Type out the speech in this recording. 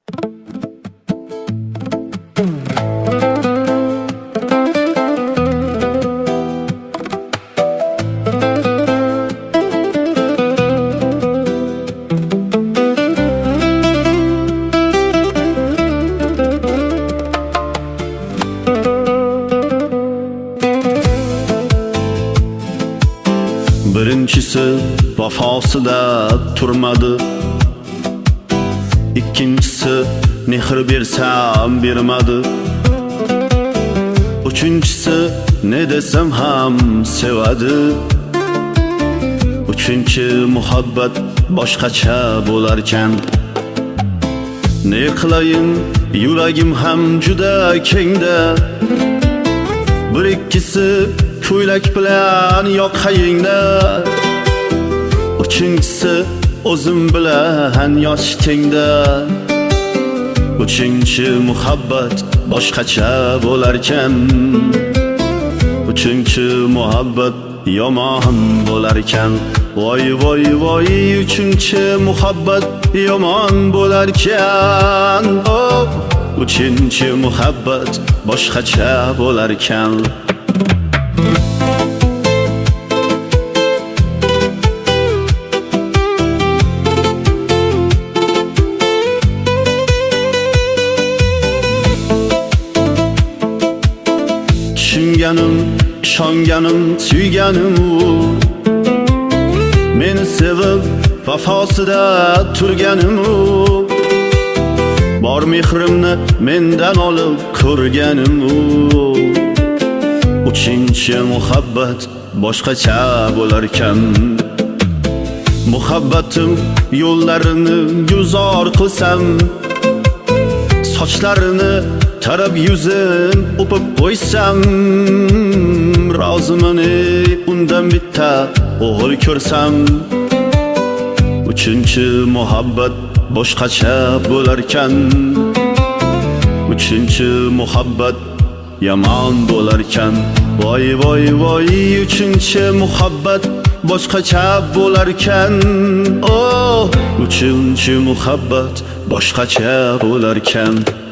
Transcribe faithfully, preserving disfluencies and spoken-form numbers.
Birinchisi vafosida turmadi, ikkinchisi mehr bersam bermadi, uchinchisi ne desam ham sevadi, uchinchi muhabbat boshqacha bo'larkan. Ne qilayin, yuragim ham juda kengda, bir ikkisi ko'ylak bilan yoqayingda, uchinchisi o'zim bilan yosh tengda. Uchinchi muhabbat boshqacha bo'larkan, uchinchi muhabbat yomon bo'larkan. Voy voy voy, uchinchi muhabbat yomon bo'larkan. Oh, uchinchi muhabbat boshqacha bo'larkan. Tushunganim, ishonganim, suyganim u, meni sevib vafosida turganim u, bor mehrimni mendan olib ko'rganim u. Uchinchi muhabbat boshqacha bo'larkan. Muhabbatim yo'llarini gulzor qilsam, sochlarini tarab yuzin o'pib qo'ysam, roziman undan bitta o'g'il ko'rsam. Uchinchi muhabbat boshqacha bo'larkan. Uchinchi muhabbat yomon bo'larkan. Voy voy voy, uchinchi muhabbat boshqacha bo'larkan. Oh, uchinchi muhabbat boshqacha bo'larkan.